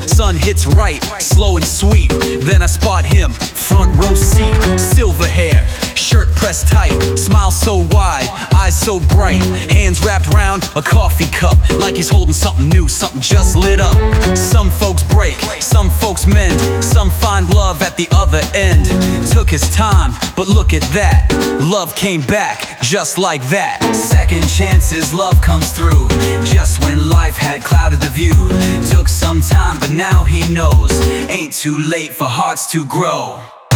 sun hits right, slow and sweet. Then I spot him, front row seat. Silver hair, shirt pressed tight, smile so wide, eyes so bright. Hands wrapped round a coffee cup, like he's holding something new, something just lit up. Some folks break, some folks mend, some find love at the other end. Took his time, but look at that, love came back, just like that. Second chances, love comes through, just when life had clouded the view. Took some time, but now he knows, ain't too late for hearts to grow.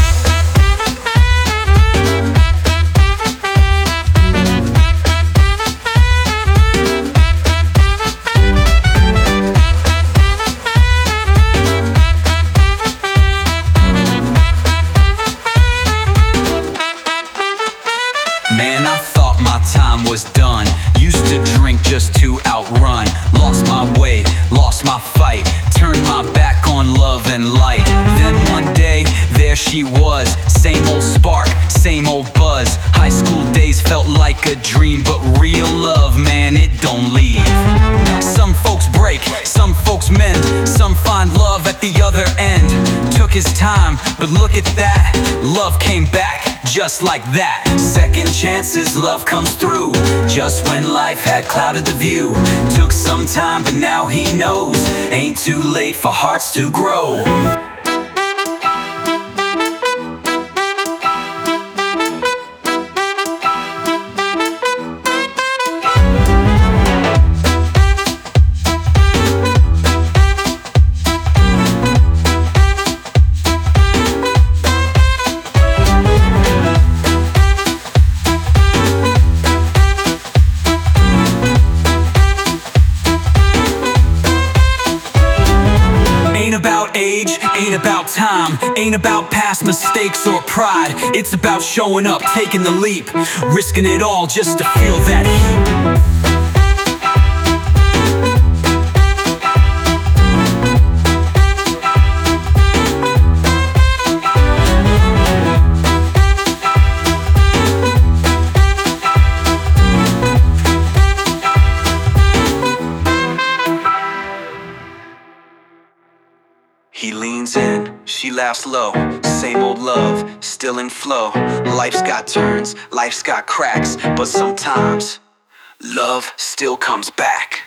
Man, I thought my time was done. Used to drink just to outrun. Lost my way, lost my fight. Turned my back on love and light. Then one day, there she was. Same old spark, same old buzz. High school days felt like a dream, but real love, man, it don't leave. Some folks break, some folks mend, some find love at the other end. Took his time, but look at that, love came back, just like that. Second chances, love comes through, just when life had clouded the view. Took some time, but now he knows, ain't too late for hearts to grow. Ain't about age, ain't about time, ain't about past mistakes or pride. It's about showing up, taking the leap, risking it all just to feel that heat. He leans in, she laughs low. Same old love, still in flow. Life's got turns, life's got cracks, but sometimes love still comes back.